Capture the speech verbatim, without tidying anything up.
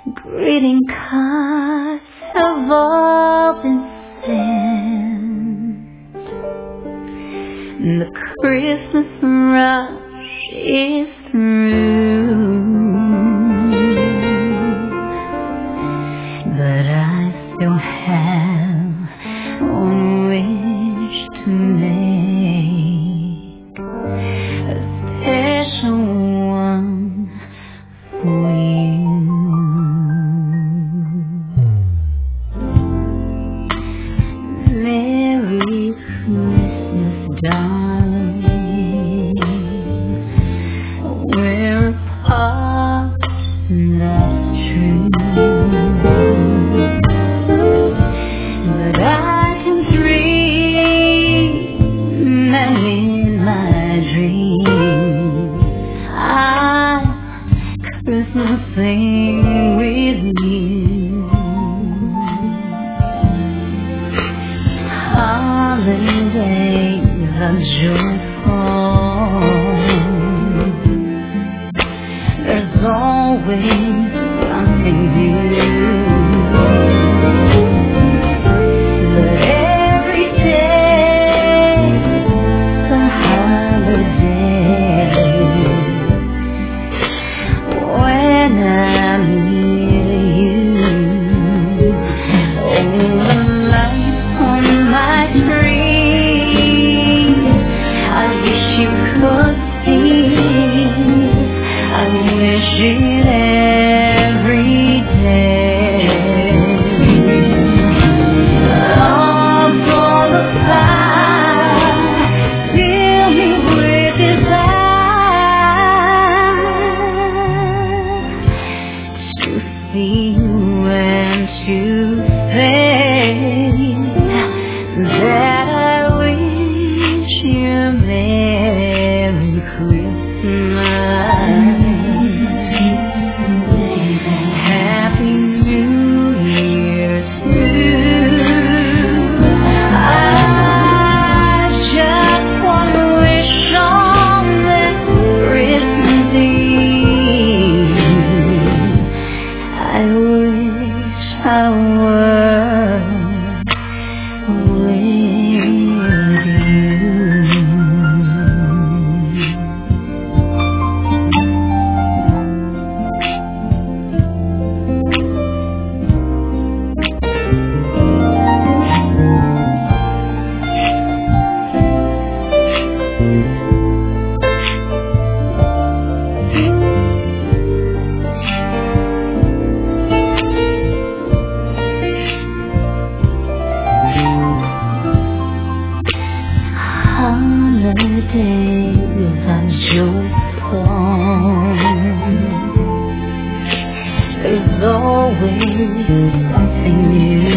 Greeting cards have all been sent. The Christmas rush is through, but I still have one wish to make, a special one for you. Merry Christmas, darling. We're apart, and that's true, but I can dream, and in my dreams I'm Christmasing with you. Holidays are joyful. There's always something new. But every day's a holiday when I'm near you. Oh, the lights on my tree, I wish you could see. I wish it every day. Love for the fire, fill me with desire to see you and to say that I wish you a Merry Christmas. Happy New Year too. I just want to wish on this Christmas Eve I wish I were with you. Holidays are joyful. There's always something new.